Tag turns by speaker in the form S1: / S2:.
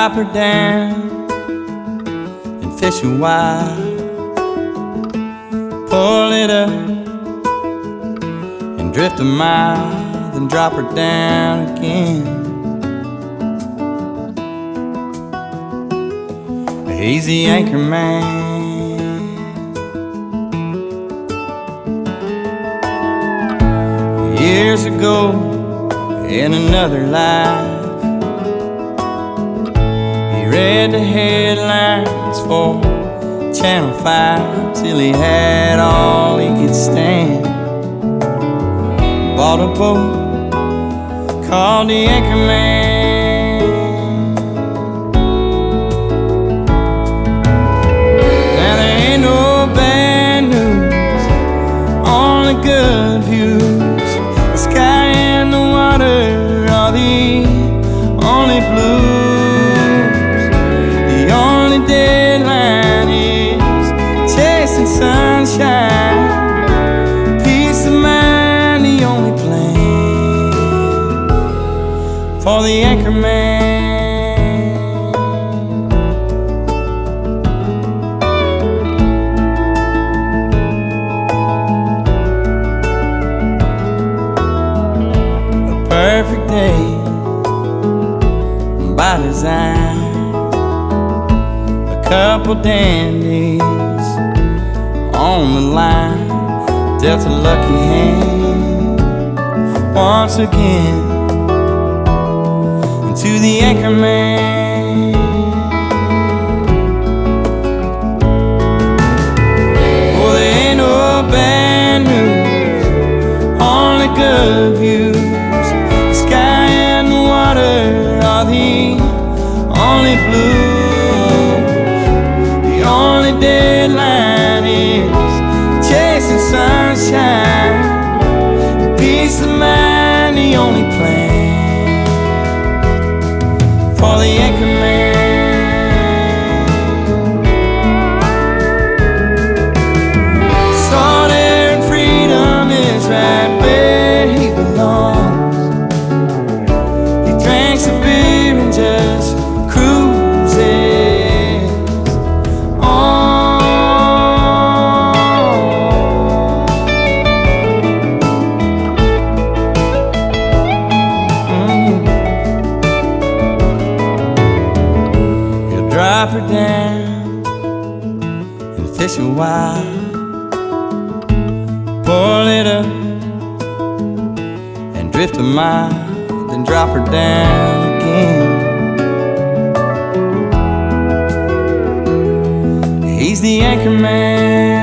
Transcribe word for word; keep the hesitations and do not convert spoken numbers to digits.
S1: drop her down and fish a while, pull it up and drift a mile, then drop her down again. He's the anchor man. Years ago, in another life, he read the headlines for Channel five till he had all he could stand. Bought a boat called the Anchor Man. Now there ain't no bad news, only good views. The sky and the water are the only blues. The only deadline is chasing sunshine. Peace of mind, the only plan for the anchor man. Perfect day by design, a couple dandies on the line dealt a lucky hand once again to the anchor man. Oh, there ain't no bad news, only good views. The only blues, the only deadline is chasing sunshine. Peace of mind, the only plan for the anchor man. Solitary freedom is right where he belongs. He drinks a beer and just cruises on. Mm. He'll drop her down and fish a while, pull it up and drift a mile, then drop her down again. He's the anchor man.